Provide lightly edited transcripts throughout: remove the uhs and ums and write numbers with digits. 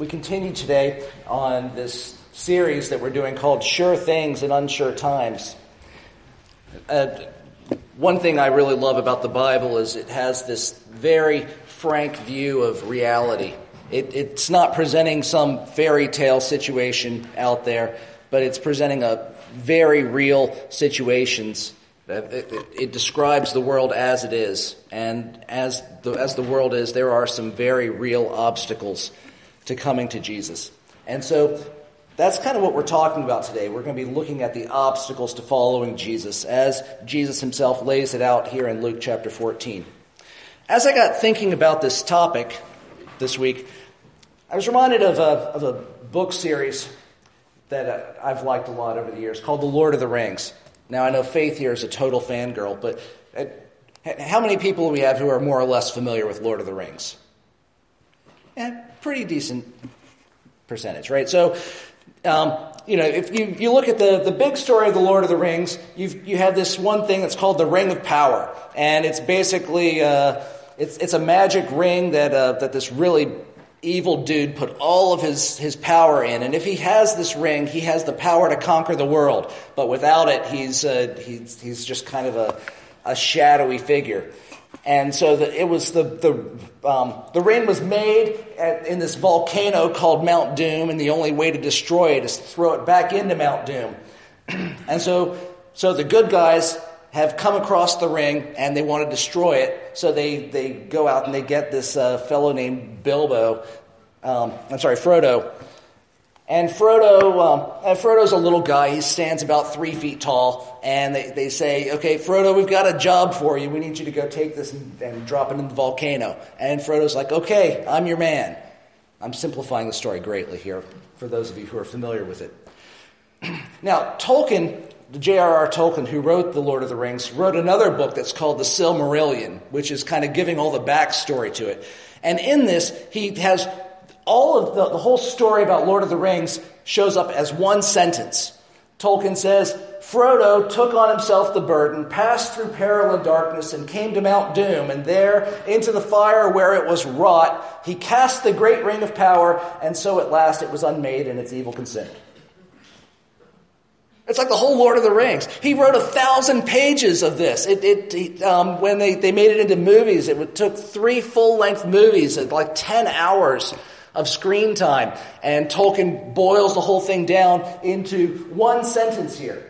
We continue today on this series that we're doing called Sure Things in Unsure Times. One thing I really love about the Bible is it has this very frank view of reality. It's not presenting some fairy tale situation out there, but it's presenting a very real situations. It describes the world as it is, and as the world is, there are some very real obstacles to coming to Jesus. And so that's kind of what we're talking about today. We're going to be looking at the obstacles to following Jesus as Jesus himself lays it out here in Luke chapter 14. As I got thinking about this topic this week, I was reminded of a book series that I've liked a lot over the years called The Lord of the Rings. Now, I know Faith here is a total fangirl, but how many people do we have who are more or less familiar with Lord of the Rings? Yeah, pretty decent percentage, right? So, if you look at the big story of the Lord of the Rings, you have this one thing that's called the Ring of Power, and it's basically it's a magic ring that this really evil dude put all of his power in, and if he has this ring, he has the power to conquer the world. But without it, he's just kind of a shadowy figure. And so the ring was made in this volcano called Mount Doom, and the only way to destroy it is to throw it back into Mount Doom. And so the good guys have come across the ring, and they want to destroy it. So they go out and they get this fellow named Frodo. And Frodo's a little guy. He stands about 3 feet tall. And they say, okay, Frodo, we've got a job for you. We need you to go take this and drop it in the volcano. And Frodo's like, okay, I'm your man. I'm simplifying the story greatly here for those of you who are familiar with it. Now, Tolkien, J.R.R. Tolkien, who wrote The Lord of the Rings, wrote another book that's called The Silmarillion, which is kind of giving all the backstory to it. And in this, he has all of the whole story about Lord of the Rings shows up as one sentence. Tolkien says, Frodo took on himself the burden, passed through peril and darkness, and came to Mount Doom, and there, into the fire where it was wrought, he cast the great ring of power, and so at last it was unmade and its evil consumed. It's like the whole Lord of the Rings. He wrote 1,000 pages of this. When they made it into movies, it took 3 full-length movies at like 10 hours of screen time. And Tolkien boils the whole thing down into one sentence here.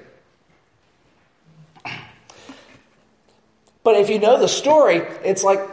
But if you know the story, it's like,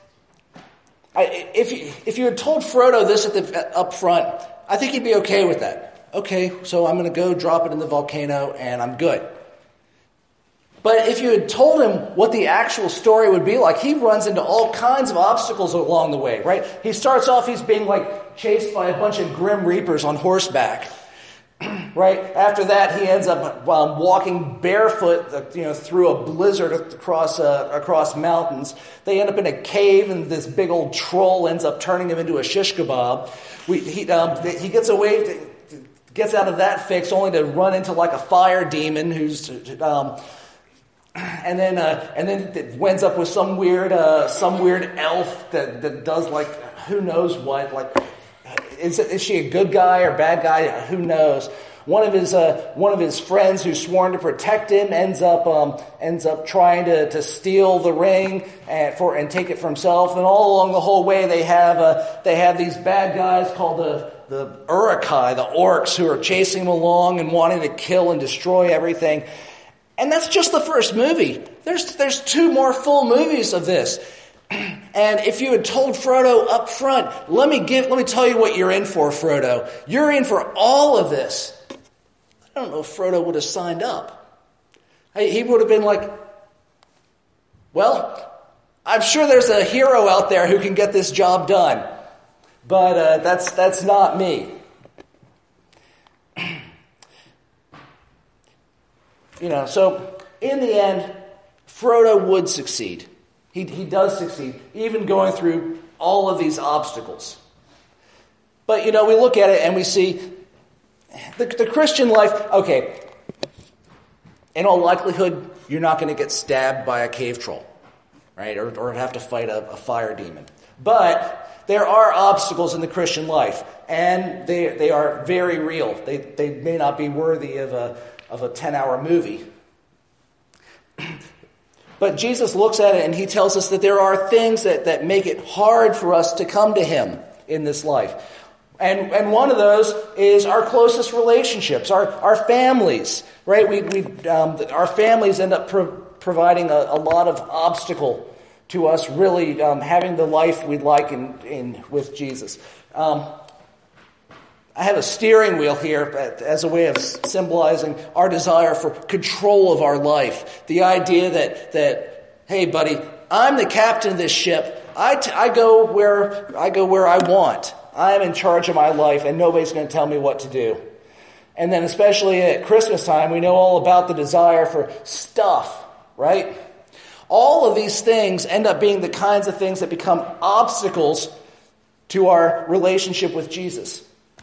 if you had told Frodo this up front, I think he'd be okay with that. Okay, so I'm going to go drop it in the volcano and I'm good. But if you had told him what the actual story would be like, he runs into all kinds of obstacles along the way, right? He starts off, he's being chased by a bunch of grim reapers on horseback, right? After that, he ends up walking barefoot, through a blizzard across mountains. They end up in a cave, and this big old troll ends up turning him into a shish kebab. He gets away. Gets out of that fix only to run into a fire demon who's and then it ends up with some weird elf that does who knows what. Is she a good guy or bad guy? Who knows? One of his friends who's sworn to protect him ends up trying to steal the ring and take it for himself. And all along the whole way they have these bad guys called the Uruk-hai, the orcs, who are chasing him along and wanting to kill and destroy everything. And that's just the first movie. There's 2 more full movies of this. And if you had told Frodo up front, let me tell you what you're in for, Frodo. You're in for all of this. I don't know if Frodo would have signed up. He would have been like, well, I'm sure there's a hero out there who can get this job done. But that's not me. So in the end, Frodo would succeed. He does succeed, even going through all of these obstacles. But, we look at it and we see the Christian life, okay, in all likelihood, you're not going to get stabbed by a cave troll, right? Or have to fight a fire demon. But there are obstacles in the Christian life, and they are very real. They may not be worthy of a 10-hour movie. But Jesus looks at it and he tells us that there are things that make it hard for us to come to him in this life. And one of those is our closest relationships, our families, right? Our families end up providing a lot of obstacle to us really having the life we'd like with Jesus. I have a steering wheel here as a way of symbolizing our desire for control of our life. The idea that hey, buddy, I'm the captain of this ship. I go where I want. I'm in charge of my life, and nobody's going to tell me what to do. And then especially at Christmas time, we know all about the desire for stuff, right? All of these things end up being the kinds of things that become obstacles to our relationship with Jesus.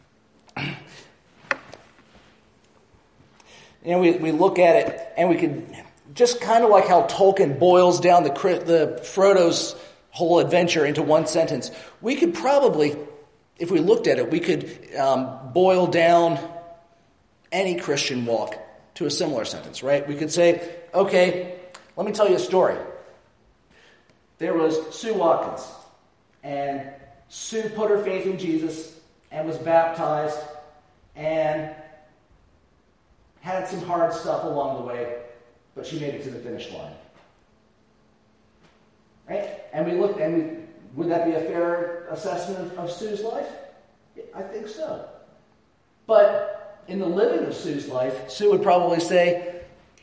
We look at it, and we can just kind of like how Tolkien boils down the Frodo's whole adventure into one sentence. We could probably, if we looked at it, we could boil down any Christian walk to a similar sentence, right? We could say, okay, let me tell you a story. There was Sue Watkins, and Sue put her faith in Jesus and was baptized and had some hard stuff along the way, but she made it to the finish line. Right? And we looked, and would that be a fair assessment of Sue's life? I think so. But in the living of Sue's life, Sue would probably say,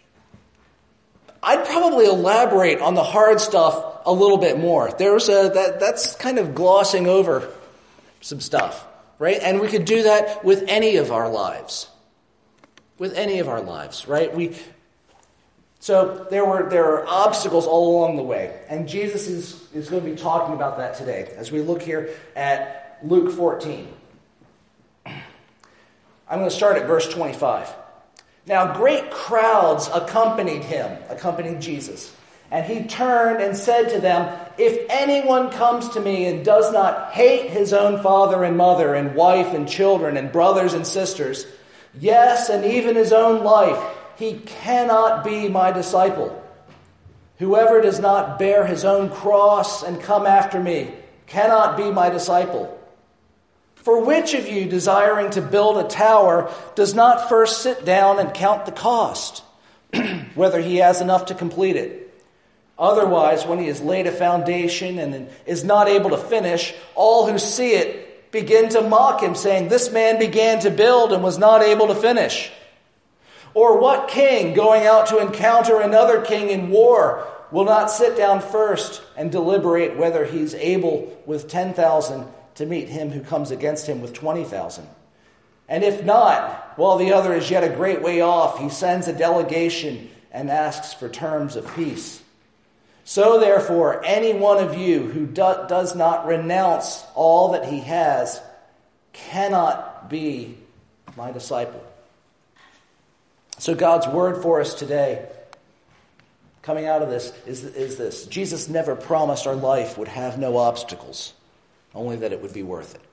I'd probably elaborate on the hard stuff a little bit more. That's kind of glossing over some stuff, right? And we could do that with any of our lives. With any of our lives, right? So there are obstacles all along the way. And Jesus is going to be talking about that today as we look here at Luke 14. I'm going to start at verse 25. Now great crowds accompanied Jesus. And he turned and said to them, if anyone comes to me and does not hate his own father and mother and wife and children and brothers and sisters, yes, and even his own life, he cannot be my disciple. Whoever does not bear his own cross and come after me cannot be my disciple. For which of you, desiring to build a tower, does not first sit down and count the cost, whether he has enough to complete it? Otherwise, when he has laid a foundation and is not able to finish, all who see it begin to mock him, saying, this man began to build and was not able to finish. Or what king, going out to encounter another king in war, will not sit down first and deliberate whether he's able with 10,000 to meet him who comes against him with 20,000? And if not, while the other is yet a great way off, he sends a delegation and asks for terms of peace. So therefore, any one of you who does not renounce all that he has cannot be my disciple. So God's word for us today, coming out of this, is this. Jesus never promised our life would have no obstacles, only that it would be worth it.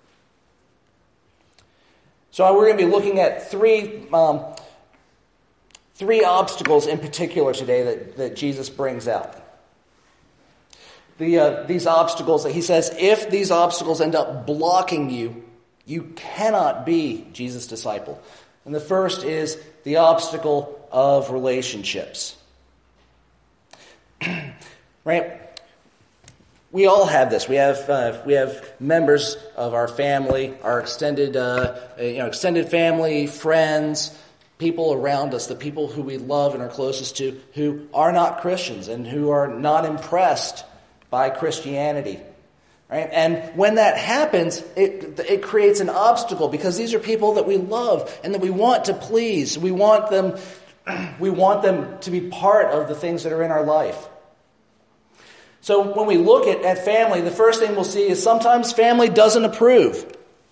So we're going to be looking at three obstacles in particular today that Jesus brings out. These obstacles that he says, if these obstacles end up blocking you, you cannot be Jesus' disciple. And the first is the obstacle of relationships. Right? We all have this. We have members of our family, our extended family, friends, people around us, the people who we love and are closest to, who are not Christians and who are not impressed by Christianity. Right? And when that happens, it creates an obstacle, because these are people that we love and that we want to please. We want them to be part of the things that are in our life. So when we look at family, the first thing we'll see is sometimes family doesn't approve.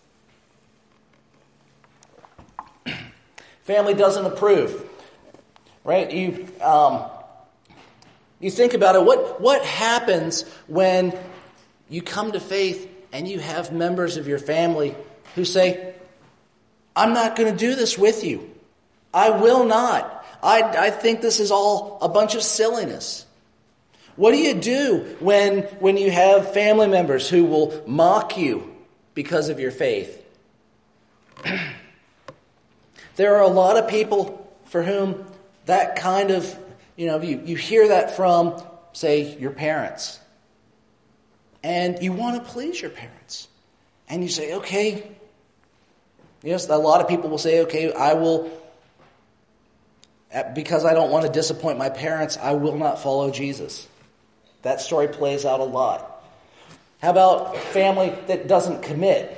Family doesn't approve. Right? You think about it, what happens when you come to faith and you have members of your family who say, I'm not going to do this with you. I will not. I think this is all a bunch of silliness. What do you do when you have family members who will mock you because of your faith? There are a lot of people for whom that kind of, you hear that from, say, your parents. And you want to please your parents. And you say, okay, yes, a lot of people will say, okay, I will, because I don't want to disappoint my parents, I will not follow Jesus. That story plays out a lot. How about family that doesn't commit?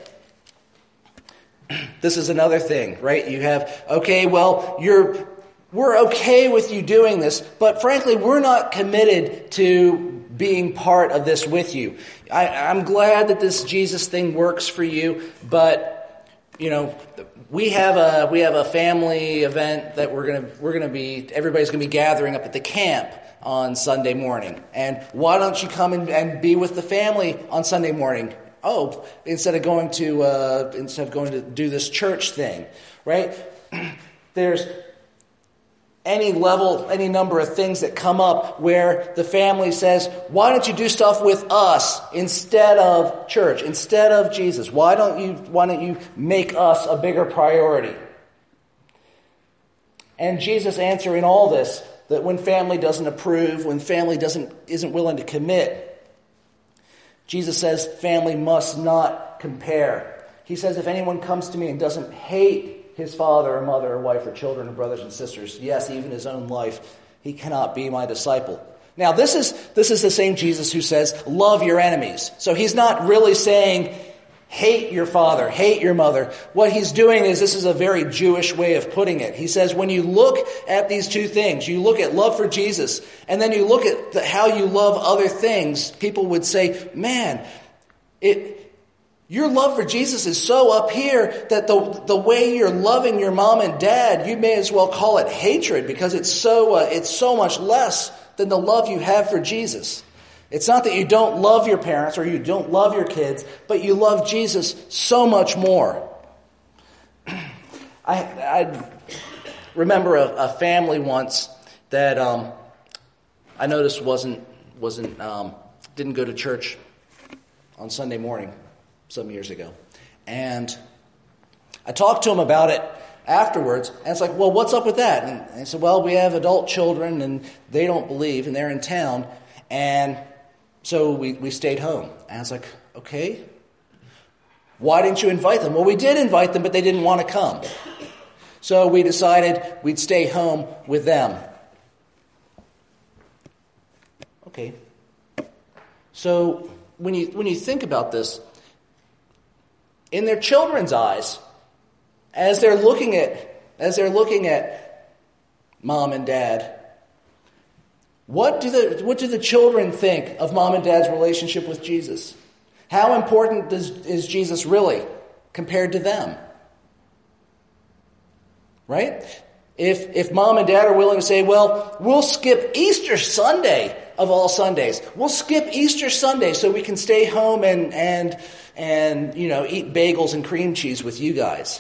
This is another thing, right? You have, okay, well, we're okay with you doing this, but frankly, we're not committed to being part of this with you. I'm glad that this Jesus thing works for you, but we have a family event that everybody's gonna be gathering up at the camp on Sunday morning, and why don't you come and be with the family on Sunday morning? Oh, instead of going to do this church thing, right? There's any number of things that come up where the family says, why don't you do stuff with us instead of church, instead of Jesus? Why don't you make us a bigger priority? And Jesus' answer in all this, that when family doesn't approve, when family isn't willing to commit, Jesus says family must not compare. He says if anyone comes to me and doesn't hate his father or mother or wife or children or brothers and sisters, yes, even his own life, he cannot be my disciple. Now this is the same Jesus who says love your enemies. So he's not really saying hate your father, hate your mother. What he's doing is, this is a very Jewish way of putting it. He says when you look at these two things, you look at love for Jesus, and then you look at how you love other things, people would say, man, your love for Jesus is so up here that the way you're loving your mom and dad, you may as well call it hatred, because it's so much less than the love you have for Jesus. It's not that you don't love your parents or you don't love your kids, but you love Jesus so much more. I remember a family once that I noticed didn't go to church on Sunday morning some years ago. And I talked to them about it afterwards, and it's like, well, what's up with that? And I said, well, we have adult children and they don't believe and they're in town, and so we stayed home. And I was like, okay, why didn't you invite them? Well, we did invite them, but they didn't want to come. So we decided we'd stay home with them. Okay. So when you think about this, in their children's eyes, as they're looking at mom and dad, what do the children think of mom and dad's relationship with Jesus? How important is Jesus really compared to them? Right? If mom and dad are willing to say, well, we'll skip Easter Sunday of all Sundays. We'll skip Easter Sunday so we can stay home and eat bagels and cream cheese with you guys.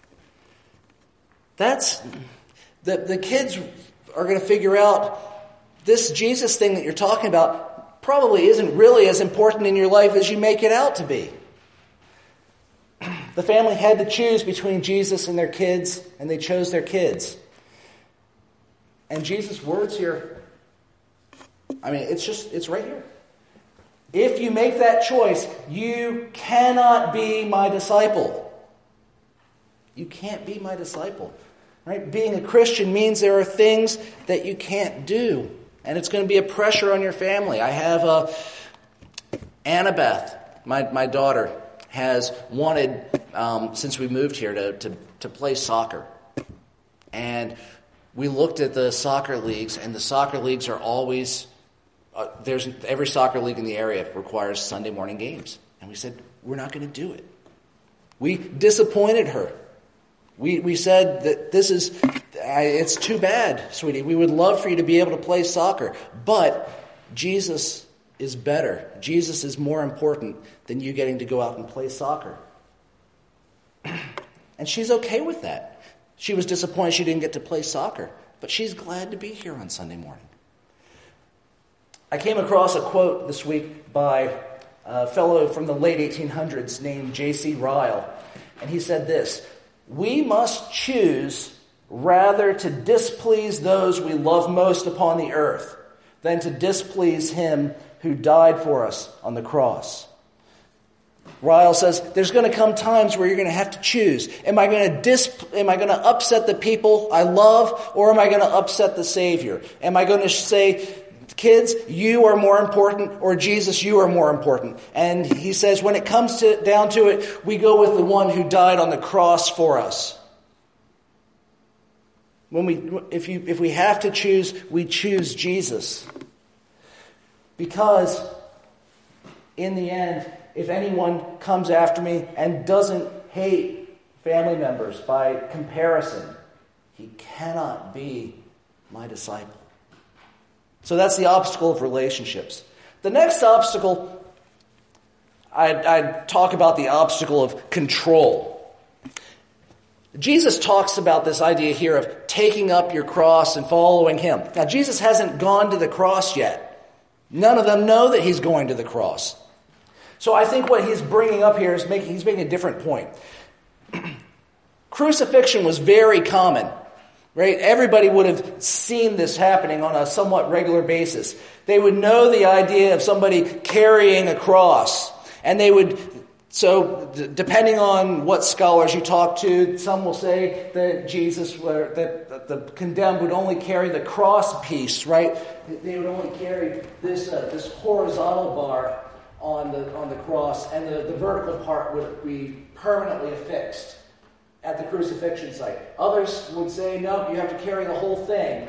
That's the kids are going to figure out this Jesus thing that you're talking about probably isn't really as important in your life as you make it out to be. The family had to choose between Jesus and their kids, and they chose their kids. And Jesus' words here, it's right here. If you make that choice, you cannot be my disciple. You can't be my disciple. Right? Being a Christian means there are things that you can't do. And it's going to be a pressure on your family. I have Annabeth, my daughter, has wanted, since we moved here, to play soccer. And we looked at the soccer leagues, and the soccer leagues are always, every soccer league in the area requires Sunday morning games. And we said, we're not going to do it. We disappointed her. We said that it's too bad, sweetie. We would love for you to be able to play soccer. But Jesus is better. Jesus is more important than you getting to go out and play soccer. And she's okay with that. She was disappointed she didn't get to play soccer, but she's glad to be here on Sunday morning. I came across a quote this week by a fellow from the late 1800s named J.C. Ryle, and he said this: "We must choose rather to displease those we love most upon the earth than to displease him who died for us on the cross." Ryle says there's going to come times where you're going to have to choose. Am I going to upset the people I love, or am I going to upset the Savior? Am I going to say, kids, you are more important, or Jesus, you are more important? And he says when it comes down to it, we go with the one who died on the cross for us. If we have to choose, we choose Jesus. Because in the end, if anyone comes after me and doesn't hate family members by comparison, he cannot be my disciple. So that's the obstacle of relationships. The next obstacle, I'd talk about the obstacle of control. Jesus talks about this idea here of taking up your cross and following him. Now, Jesus hasn't gone to the cross yet. None of them know that he's going to the cross. So I think what he's bringing up here is he's making a different point. Crucifixion was very common, right? Everybody would have seen this happening on a somewhat regular basis. They would know the idea of somebody carrying a cross, and they would. So, depending on what scholars you talk to, some will say that that the condemned would only carry the cross piece, right? They would only carry this horizontal bar on the cross, and the vertical part would be permanently affixed at the crucifixion site. Others would say, no, you have to carry the whole thing.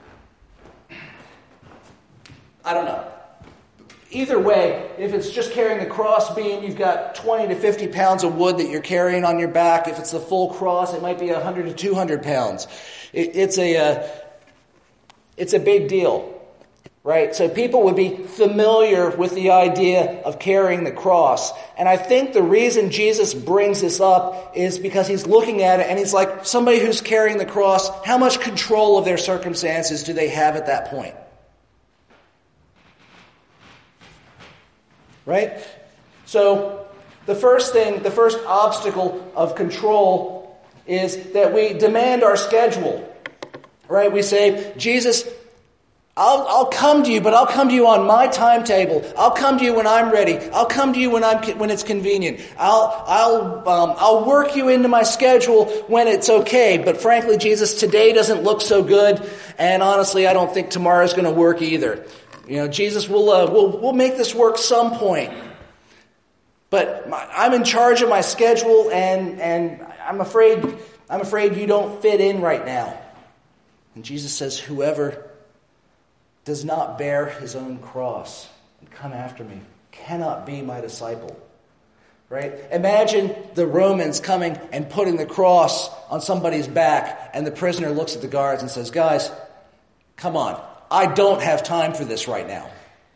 I don't know. Either way, if it's just carrying the cross beam, you've got 20 to 50 pounds of wood that you're carrying on your back. If it's the full cross, it might be 100 to 200 pounds. It's a big deal, right? So people would be familiar with the idea of carrying the cross. And I think the reason Jesus brings this up is because he's looking at it and he's like, somebody who's carrying the cross, how much control of their circumstances do they have at that point? Right? So the first obstacle of control is that we demand our schedule. Right? We say, Jesus, I'll come to you, but I'll come to you on my timetable. I'll come to you when I'm ready. I'll come to you when it's convenient. I'll work you into my schedule when it's okay. But frankly, Jesus, today doesn't look so good, and honestly, I don't think tomorrow's going to work either. Jesus, we'll make this work some point. But I'm in charge of my schedule, and I'm afraid you don't fit in right now. And Jesus says, whoever does not bear his own cross and come after me cannot be my disciple. Right? Imagine the Romans coming and putting the cross on somebody's back, and the prisoner looks at the guards and says, guys, come on. I don't have time for this right now.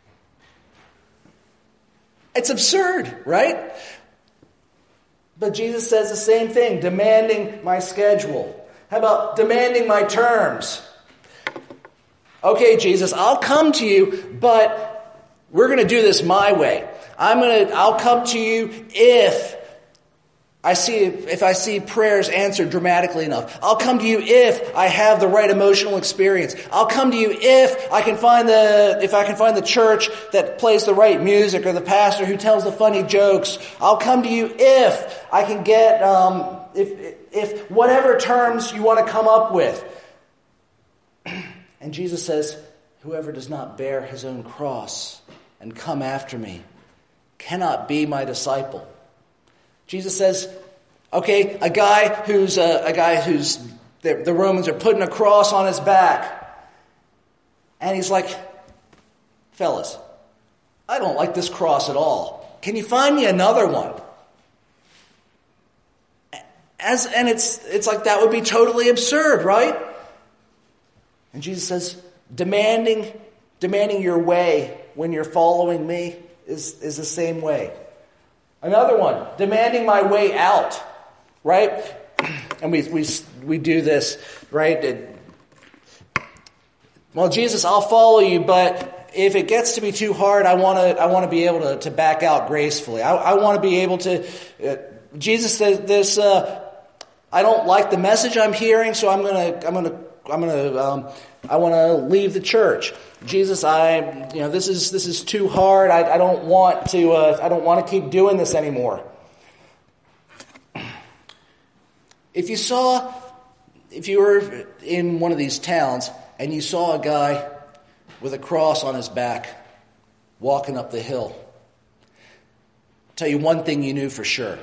It's absurd, right? But Jesus says the same thing, demanding my schedule. How about demanding my terms? Okay, Jesus, I'll come to you, but we're going to do this my way. I'll come to you if I see prayers answered dramatically enough. I'll come to you if I have the right emotional experience. I'll come to you if I can find the church that plays the right music or the pastor who tells the funny jokes. I'll come to you if I can get if whatever terms you want to come up with. And Jesus says, whoever does not bear his own cross and come after me cannot be my disciple. Jesus says, okay, a guy who's the Romans are putting a cross on his back. And he's like, fellas, I don't like this cross at all. Can you find me another one? And it's like that would be totally absurd, right? And Jesus says, demanding your way when you're following me is the same way. Another one, demanding my way out, right? And we do this, right? Well, Jesus, I'll follow you, but if it gets to be too hard, I want to be able to back out gracefully. I want to be able to. Jesus says this. I don't like the message I'm hearing, so I want to leave the church. Jesus, this is too hard. I don't want to keep doing this anymore. If you were in one of these towns and you saw a guy with a cross on his back walking up the hill, I'll tell you one thing you knew for sure.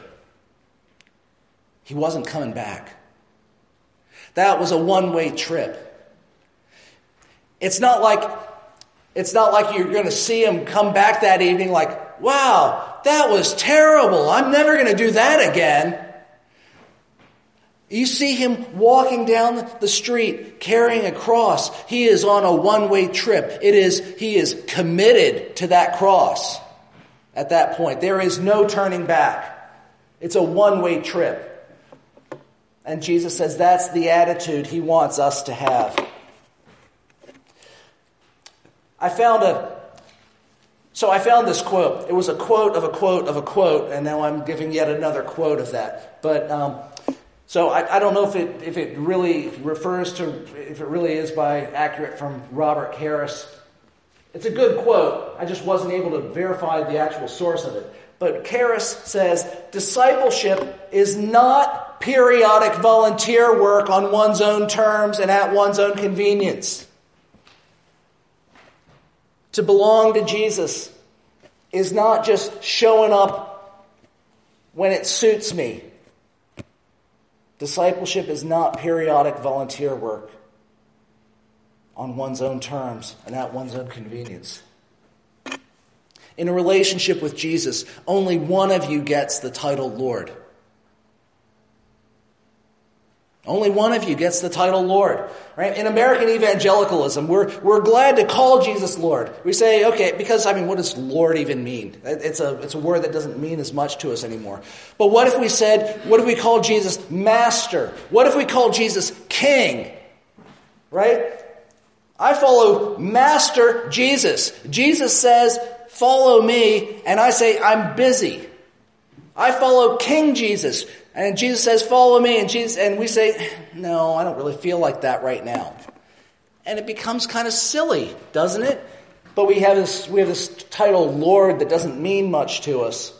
He wasn't coming back. That was a one-way trip. It's not like you're going to see him come back that evening like, wow, that was terrible. I'm never going to do that again. You see him walking down the street carrying a cross. He is on a one-way trip. He is committed to that cross at that point. There is no turning back. It's a one-way trip. And Jesus says that's the attitude he wants us to have. I found this quote. It was a quote of a quote of a quote, and now I'm giving yet another quote of that. But so I don't know if it really refers to, if it really is by accurate from Robert Harris. It's a good quote. I just wasn't able to verify the actual source of it. But Harris says, discipleship is not periodic volunteer work on one's own terms and at one's own convenience. To belong to Jesus is not just showing up when it suits me. Discipleship is not periodic volunteer work on one's own terms and at one's own convenience. In a relationship with Jesus, only one of you gets the title Lord. Only one of you gets the title Lord. Right? In American evangelicalism, we're glad to call Jesus Lord. We say, okay, because what does Lord even mean? It's a word that doesn't mean as much to us anymore. But what if we call Jesus Master? What if we call Jesus King? Right? I follow Master Jesus. Jesus says, follow me, and I say, I'm busy. I follow King Jesus, and Jesus says, follow me, and we say, no, I don't really feel like that right now. And it becomes kind of silly, doesn't it? But we have this title, Lord, that doesn't mean much to us.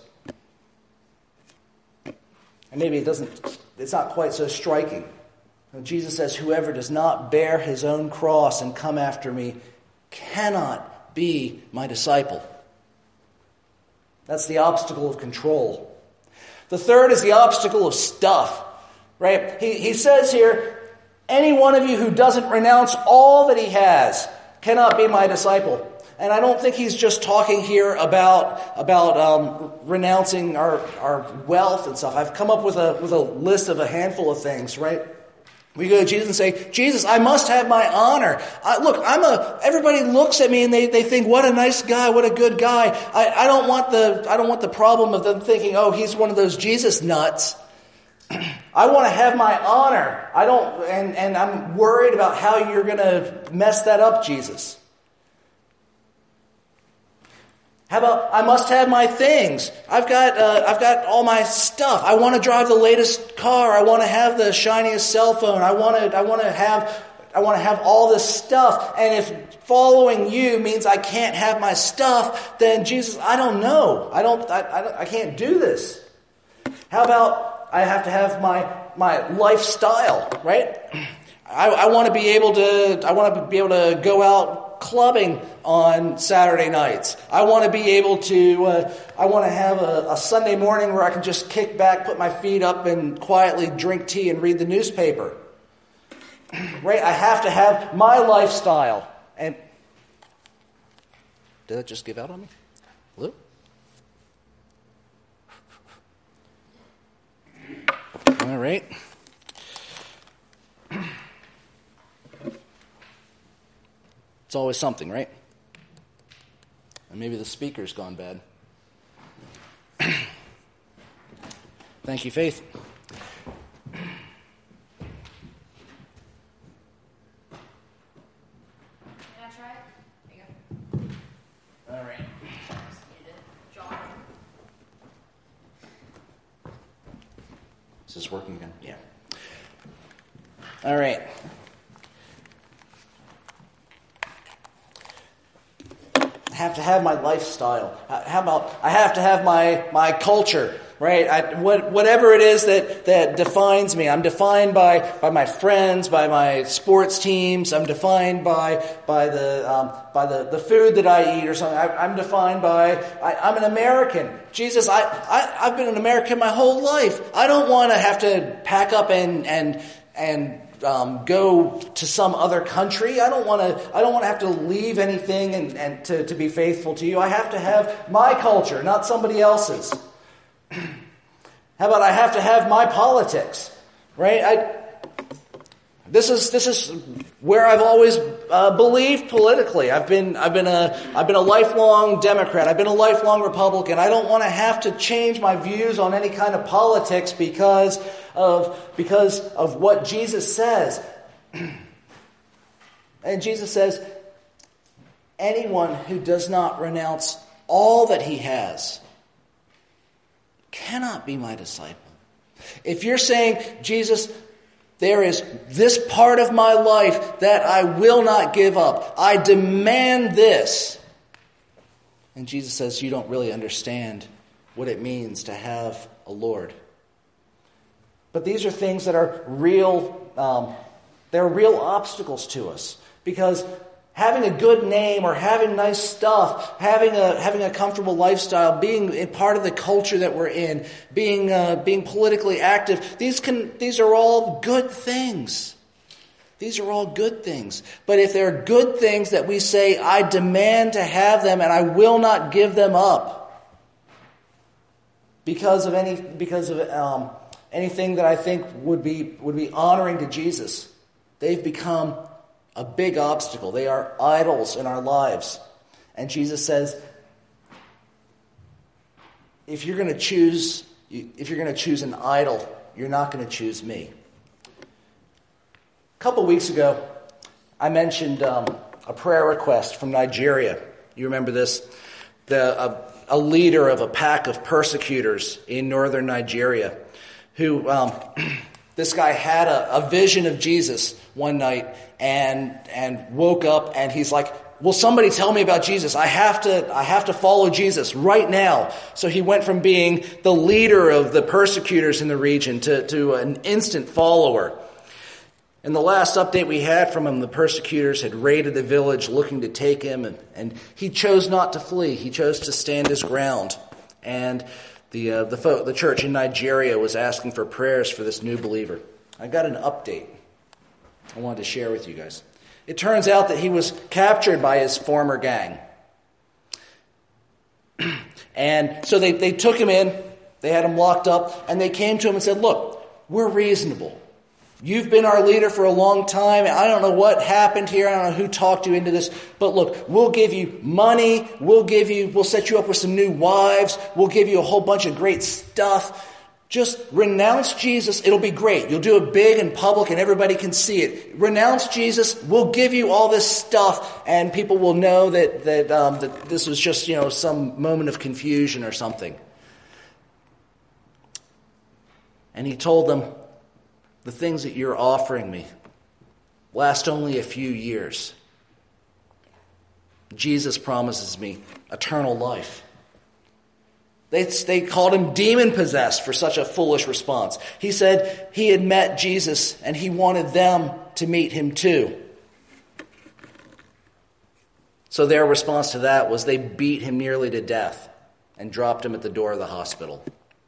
And maybe it's not quite so striking. Jesus says, whoever does not bear his own cross and come after me cannot be my disciple. That's the obstacle of control. The third is the obstacle of stuff. Right? He says here, any one of you who doesn't renounce all that he has cannot be my disciple. And I don't think he's just talking here about renouncing our wealth and stuff. I've come up with a list of a handful of things, right? We go to Jesus and say, Jesus, I must have my honor. Everybody looks at me and they think, what a nice guy, what a good guy. I don't want the problem of them thinking, oh, he's one of those Jesus nuts. I want to have my honor. And I'm worried about how you're going to mess that up, Jesus. How about, I must have my things. I've got all my stuff. I want to drive the latest car. I want to have the shiniest cell phone. I want to have all this stuff. And if following you means I can't have my stuff, then Jesus, I don't know. I can't do this. How about I have to have my lifestyle, right? I want to be able to go out clubbing on Saturday nights. I want to be able to, I want to have a Sunday morning where I can just kick back, put my feet up, and quietly drink tea and read the newspaper. Right? I have to have my lifestyle. And did that just give out on me? Hello? All right. It's always something, right? And maybe the speaker's gone bad. Thank you, Faith. Can I try it? There you go. All right. Is this working again? Yeah. All right. I have to have my lifestyle. How about I have to have my culture, right? Whatever it is that defines me. I'm defined by my friends, by my sports teams. I'm defined by the food that I eat or something. I'm defined by I'm an American. Jesus, I've been an American my whole life. I don't want to have to pack up and go to some other country. I don't want to have to leave anything and to be faithful to you. I have to have my culture, not somebody else's. How about I have to have my politics, right? This is where I've always believed politically. I've been a lifelong Democrat. I've been a lifelong Republican. I don't want to have to change my views on any kind of politics because of what Jesus says. And Jesus says, anyone who does not renounce all that he has cannot be my disciple. If you're saying, Jesus, there is this part of my life that I will not give up. I demand this. And Jesus says, you don't really understand what it means to have a Lord. But these are things that are real, they're real obstacles to us. Because having a good name or having nice stuff, having a comfortable lifestyle, being part of the culture that we're in, being politically active, these are all good things. These are all good things. But if they're good things that we say, I demand to have them and I will not give them up because of anything that I think would be honoring to Jesus, they've become a big obstacle. They are idols in our lives. And Jesus says, if you're going to choose an idol, you're not going to choose me. A couple weeks ago, I mentioned a prayer request from Nigeria. You remember this? A leader of a pack of persecutors in northern Nigeria who... This guy had a vision of Jesus one night and woke up and he's like, will somebody tell me about Jesus? I have to follow Jesus right now. So he went from being the leader of the persecutors in the region to an instant follower. In the last update we had from him, the persecutors had raided the village looking to take him, and he chose not to flee. He chose to stand his ground. And the church in Nigeria was asking for prayers for this new believer. I got an update I wanted to share with you guys. It turns out that he was captured by his former gang. And so they took him in, they had him locked up, and they came to him and said, look, we're reasonable. You've been our leader for a long time. I don't know what happened here. I don't know who talked you into this. But look, we'll give you money. We'll set you up with some new wives. We'll give you a whole bunch of great stuff. Just renounce Jesus. It'll be great. You'll do it big and public and everybody can see it. Renounce Jesus. We'll give you all this stuff and people will know that this was just, some moment of confusion or something. And he told them, the things that you're offering me last only a few years. Jesus promises me eternal life. They called him demon-possessed for such a foolish response. He said he had met Jesus and he wanted them to meet him too. So their response to that was they beat him nearly to death and dropped him at the door of the hospital.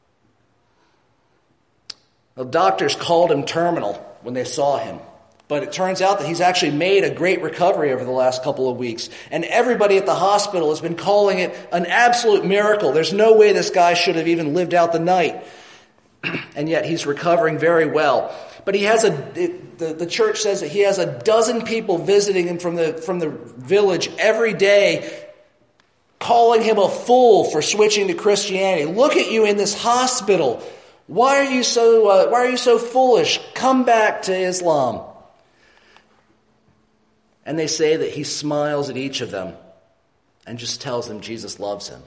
The doctors called him terminal when they saw him. But it turns out that he's actually made a great recovery over the last couple of weeks. And everybody at the hospital has been calling it an absolute miracle. There's no way this guy should have even lived out the night. And yet he's recovering very well. But he has the church says that he has 12 people visiting him from the village every day calling him a fool for switching to Christianity. Look at you in this hospital. Why are you so foolish? Come back to Islam. And they say that he smiles at each of them and just tells them Jesus loves him.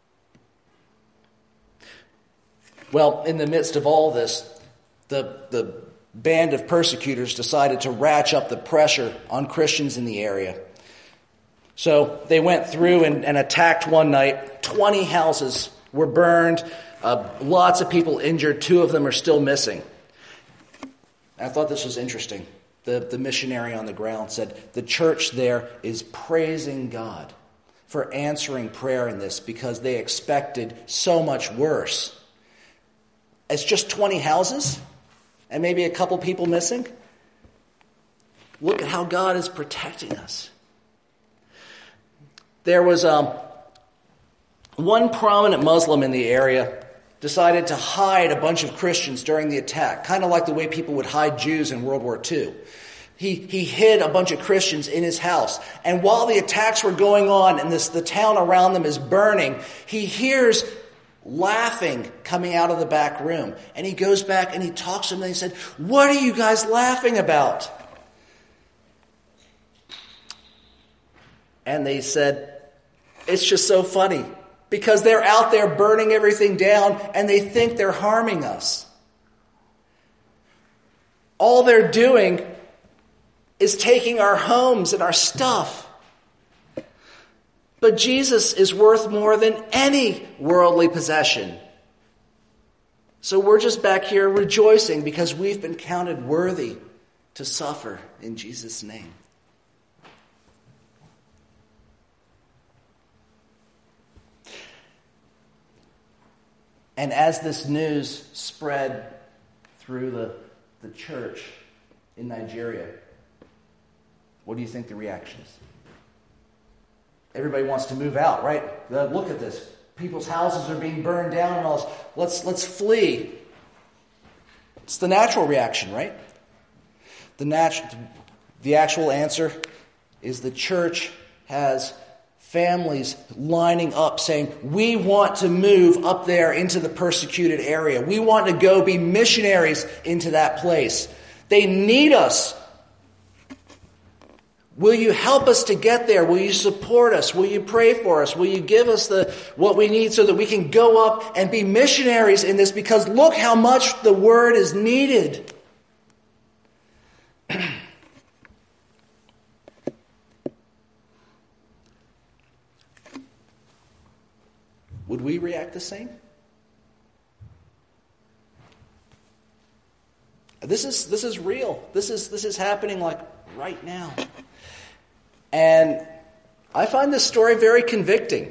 Well, in the midst of all this, the band of persecutors decided to ratchet up the pressure on Christians in the area. So they went through and attacked one night. 20 houses were burned. Lots of people injured. 2 of them are still missing. I thought this was interesting. The missionary on the ground said the church there is praising God for answering prayer in this because they expected so much worse. It's just 20 houses and maybe a couple people missing. Look at how God is protecting us. There was one prominent Muslim in the area decided to hide a bunch of Christians during the attack, kind of like the way people would hide Jews in World War II. He hid a bunch of Christians in his house. And while the attacks were going on and the town around them is burning, he hears laughing coming out of the back room. And he goes back and he talks to them and he said, "What are you guys laughing about?" And they said, "It's just so funny because they're out there burning everything down and they think they're harming us. All they're doing is taking our homes and our stuff. But Jesus is worth more than any worldly possession. So we're just back here rejoicing because we've been counted worthy to suffer in Jesus' name." And as this news spread through the church in Nigeria, what do you think the reaction is? Everybody wants to move out, right? Look at this. People's houses are being burned down and all this. Let's flee. It's the natural reaction, right? The actual answer is the church has families lining up saying, "We want to move up there into the persecuted area. We want to go be missionaries into that place. They need us. Will you help us to get there? Will you support us? Will you pray for us? Will you give us what we need so that we can go up and be missionaries in this? Because look how much the word is needed." Would we react the same? This is real. This is happening like right now. And I find this story very convicting.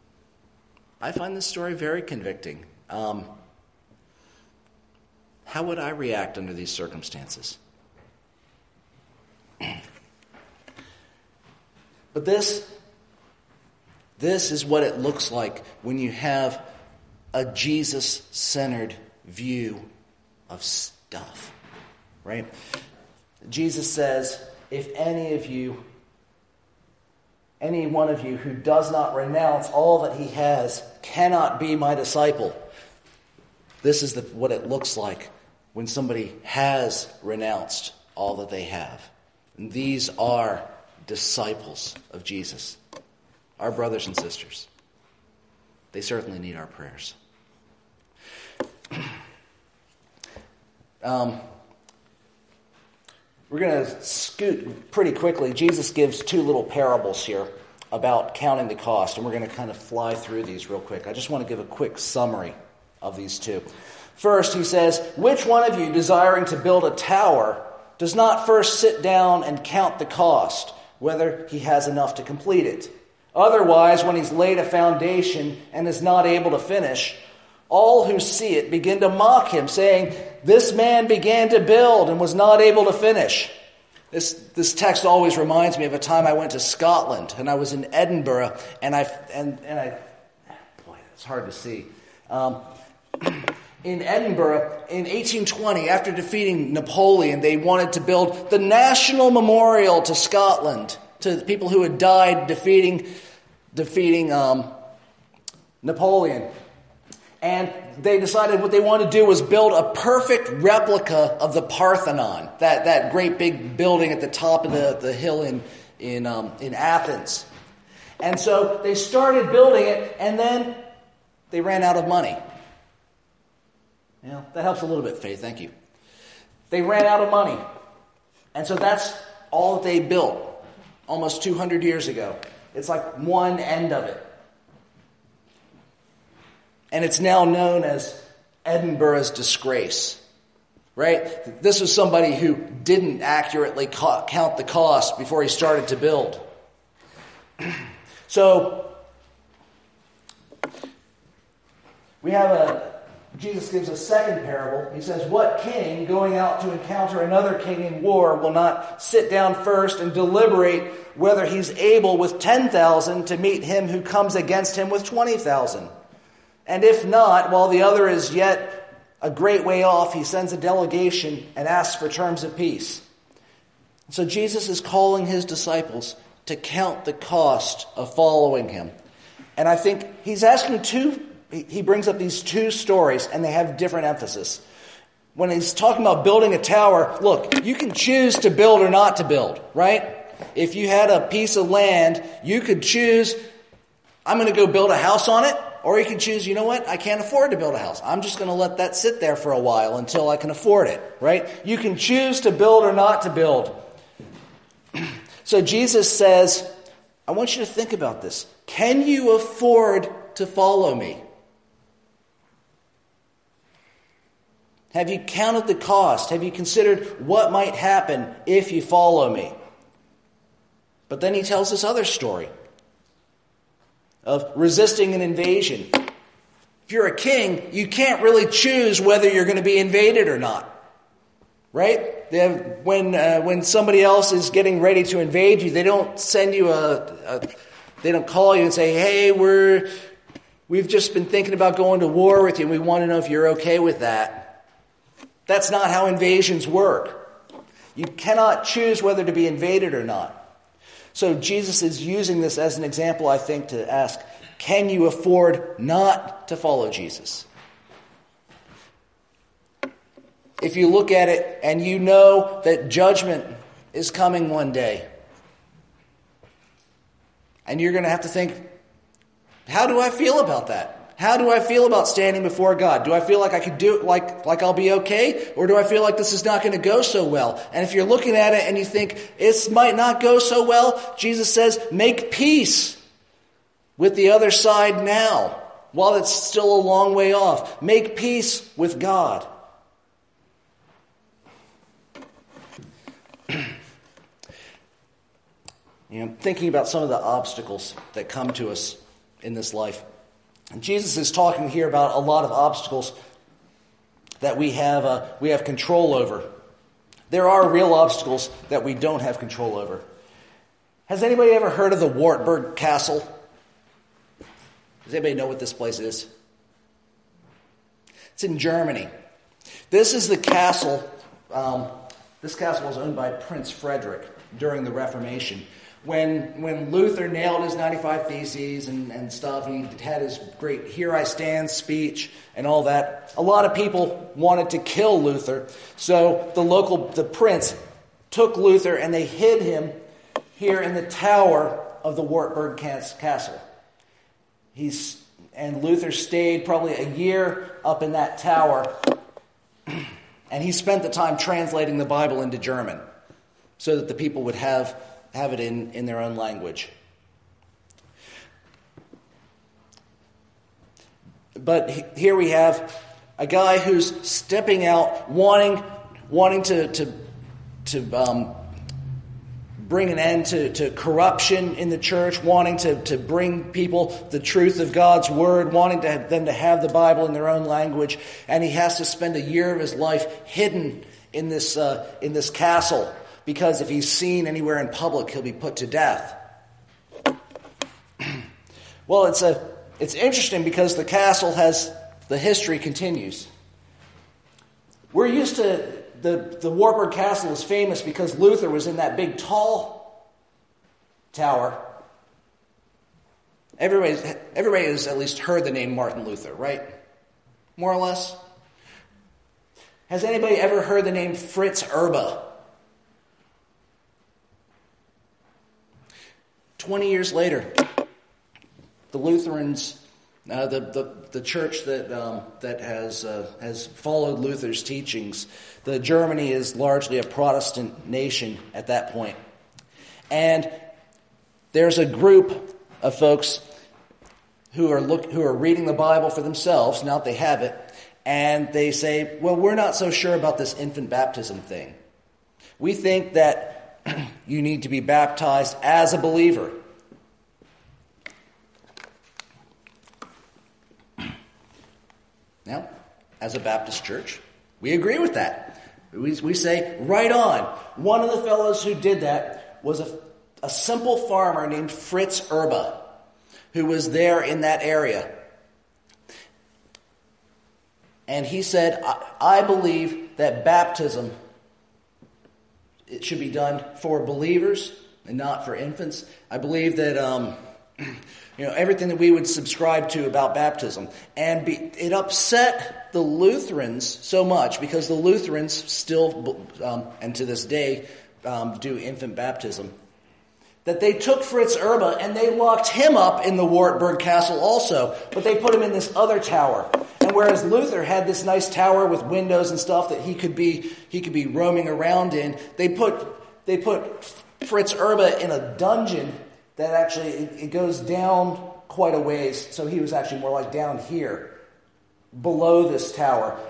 How would I react under these circumstances? But this is what it looks like when you have a Jesus-centered view of stuff, right? Jesus says, if any one of you who does not renounce all that he has cannot be my disciple. This is what it looks like when somebody has renounced all that they have. And these are disciples of Jesus, our brothers and sisters. They certainly need our prayers. We're going to scoot pretty quickly. Jesus gives 2 little parables here about counting the cost, and we're going to kind of fly through these real quick. I just want to give a quick summary of these 2. First, he says, "Which one of you, desiring to build a tower, does not first sit down and count the cost, whether he has enough to complete it? Otherwise, when he's laid a foundation and is not able to finish, all who see it begin to mock him, saying, 'This man began to build and was not able to finish.'" This text always reminds me of a time I went to Scotland, and I was in Edinburgh, and I boy, it's hard to see. In Edinburgh, in 1820, after defeating Napoleon, they wanted to build the National Memorial to Scotland, to the people who had died defeating defeating Napoleon. And they decided what they wanted to do was build a perfect replica of the Parthenon, that great big building at the top of the hill in Athens. And so they started building it, and then they ran out of money. That helps a little bit, Faith. Thank you. They ran out of money. And so that's all that they built almost 200 years ago. It's like one end of it. And it's now known as Edinburgh's disgrace, right? This was somebody who didn't accurately count the cost before he started to build. So, we have Jesus gives a second parable. He says, "What king going out to encounter another king in war will not sit down first and deliberate whether he's able with 10,000 to meet him who comes against him with 20,000? And if not, while the other is yet a great way off, he sends a delegation and asks for terms of peace." So Jesus is calling his disciples to count the cost of following him. And I think he's asking he brings up these two stories, and they have different emphasis. When he's talking about building a tower, look, you can choose to build or not to build, right? If you had a piece of land, you could choose, I'm going to go build a house on it. Or you can choose, you know what, I can't afford to build a house. I'm just going to let that sit there for a while until I can afford it, right? You can choose to build or not to build. So Jesus says, I want you to think about this. Can you afford to follow me? Have you counted the cost? Have you considered what might happen if you follow me? But then he tells this other story of resisting an invasion. If you're a king, you can't really choose whether you're going to be invaded or not. Right? When somebody else is getting ready to invade you, they don't send you they don't call you and say, "Hey, we've just been thinking about going to war with you, and we want to know if you're okay with that." That's not how invasions work. You cannot choose whether to be invaded or not. So Jesus is using this as an example, I think, to ask, can you afford not to follow Jesus? If you look at it and you know that judgment is coming one day, and you're going to have to think, how do I feel about that? How do I feel about standing before God? Do I feel like I could do it, like I'll be okay? Or do I feel like this is not going to go so well? And if you're looking at it and you think it might not go so well, Jesus says, make peace with the other side now, while it's still a long way off. Make peace with God. Thinking about some of the obstacles that come to us in this life. And Jesus is talking here about a lot of obstacles that we have control over. There are real obstacles that we don't have control over. Has anybody ever heard of the Wartburg Castle? Does anybody know what this place is? It's in Germany. This is the castle. This castle was owned by Prince Frederick during the Reformation. When Luther nailed his 95 Theses and stuff, and he had his great "Here I Stand" speech and all that, a lot of people wanted to kill Luther. So the prince took Luther and they hid him here in the tower of the Wartburg Castle. And Luther stayed probably a year up in that tower, and he spent the time translating the Bible into German so that the people would have it in their own language. But here we have a guy who's stepping out, wanting to bring an end to corruption in the church, wanting to bring people the truth of God's word, wanting them to have the Bible in their own language, and he has to spend a year of his life hidden in this castle. Because if he's seen anywhere in public, he'll be put to death. Well, it's interesting because the castle the history continues. We're used to, the Wartburg Castle is famous because Luther was in that big tall tower. Everybody has at least heard the name Martin Luther, right? More or less. Has anybody ever heard the name Fritz Erba? 20 years later, the Lutherans, the church that has followed Luther's teachings, Germany is largely a Protestant nation at that point, and there's a group of folks who are reading the Bible for themselves now that they have it, and they say, "Well, we're not so sure about this infant baptism thing. We think that you need to be baptized as a believer." Now, as a Baptist church, we agree with that. We say, right on. One of the fellows who did that was a simple farmer named Fritz Erba, who was there in that area. And he said, I believe that baptism, it should be done for believers and not for infants. I believe that everything that we would subscribe to about baptism. And it upset the Lutherans so much, because the Lutherans still, and to this day, do infant baptism, that they took Fritz Erba and they locked him up in the Wartburg Castle also, but they put him in this other tower. And whereas Luther had this nice tower with windows and stuff that he could be roaming around in, they put Fritz Erba in a dungeon that actually it goes down quite a ways, so he was actually more like down here, below this tower.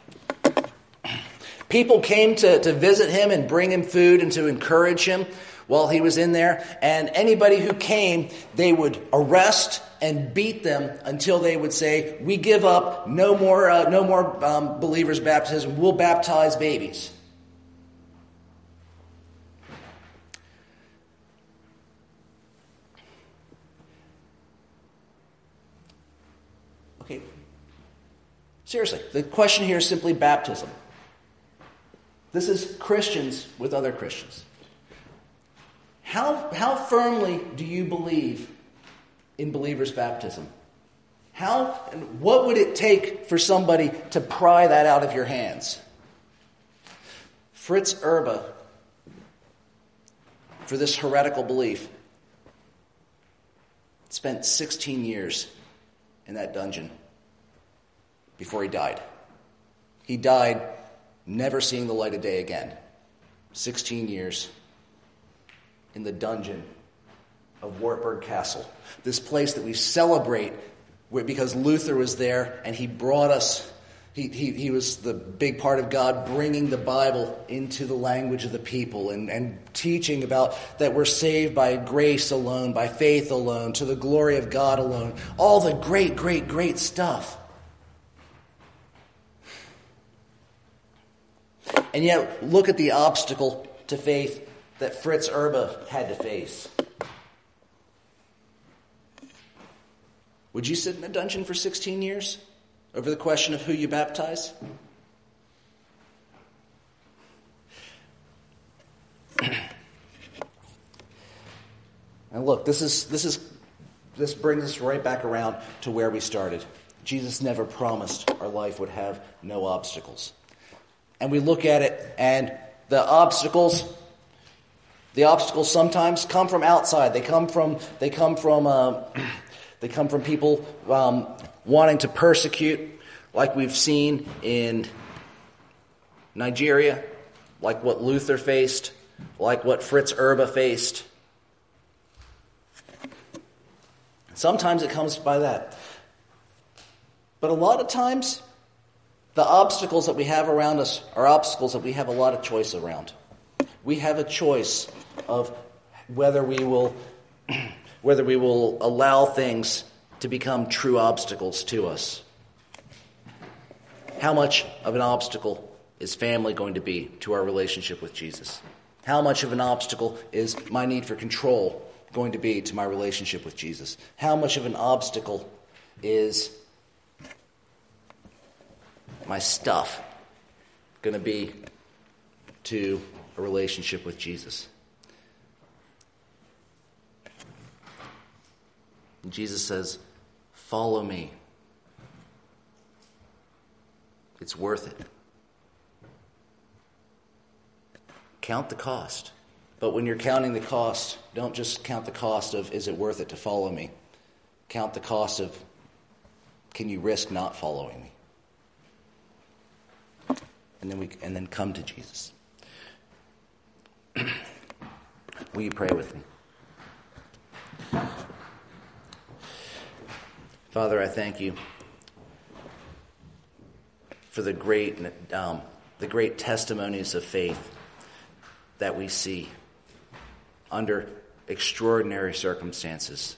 People came to visit him and bring him food and to encourage him while he was in there. And anybody who came, they would arrest and beat them until they would say, "We give up, no more believers' baptism, we'll baptize babies." Okay, seriously, the question here is simply baptism. This is Christians with other Christians. How firmly do you believe in believers' baptism? What would it take for somebody to pry that out of your hands? Fritz Erba, for this heretical belief, spent 16 years in that dungeon before he died. He died never seeing the light of day again. 16 years in the dungeon of Wartburg Castle, this place that we celebrate because Luther was there and he brought us, he was the big part of God bringing the Bible into the language of the people and teaching about that we're saved by grace alone, by faith alone, to the glory of God alone. All the great, great, great stuff. And yet, look at the obstacle to faith that Fritz Erba had to face. Would you sit in a dungeon for 16 years over the question of who you baptize? And look, this brings us right back around to where we started. Jesus never promised our life would have no obstacles. And we look at it, and the obstacles sometimes come from outside. They come from people wanting to persecute, like we've seen in Nigeria, like what Luther faced, like what Fritz Erba faced. Sometimes it comes by that. But a lot of times, the obstacles that we have around us are obstacles that we have a lot of choice around. We have a choice of whether we will allow things to become true obstacles to us. How much of an obstacle is family going to be to our relationship with Jesus? How much of an obstacle is my need for control going to be to my relationship with Jesus? How much of an obstacle is my stuff going to be to a relationship with Jesus? And Jesus says, follow me. It's worth it. Count the cost. But when you're counting the cost, don't just count the cost of, is it worth it to follow me? Count the cost of, can you risk not following me? And then come to Jesus. Will you pray with me? Father, I thank you for the great testimonies of faith that we see under extraordinary circumstances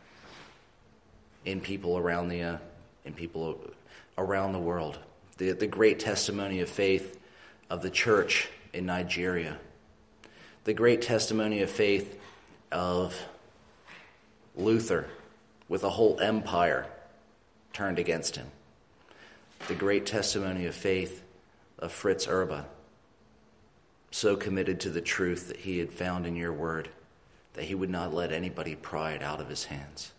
in people around the world. The great testimony of faith of the church in Nigeria. The great testimony of faith of Luther with a whole empire turned against him. The great testimony of faith of Fritz Erba, so committed to the truth that he had found in your word that he would not let anybody pry it out of his hands.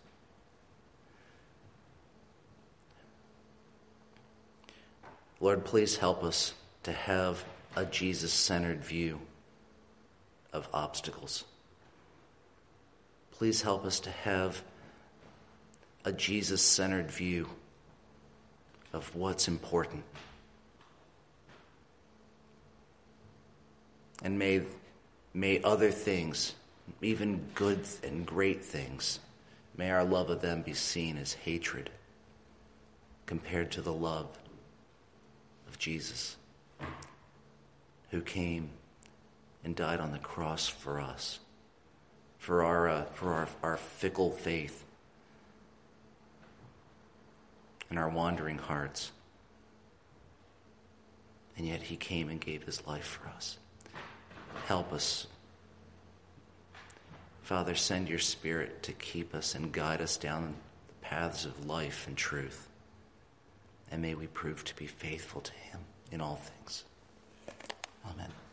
Lord, please help us to have a Jesus-centered view of obstacles. Please help us to have a Jesus-centered view of what's important. And may other things, even good and great things, may our love of them be seen as hatred compared to the love of Jesus, who came and died on the cross for us, for our fickle faith and our wandering hearts. And yet he came and gave his life for us. Help us. Father, send your Spirit to keep us and guide us down the paths of life and truth. And may we prove to be faithful to him in all things. Amen.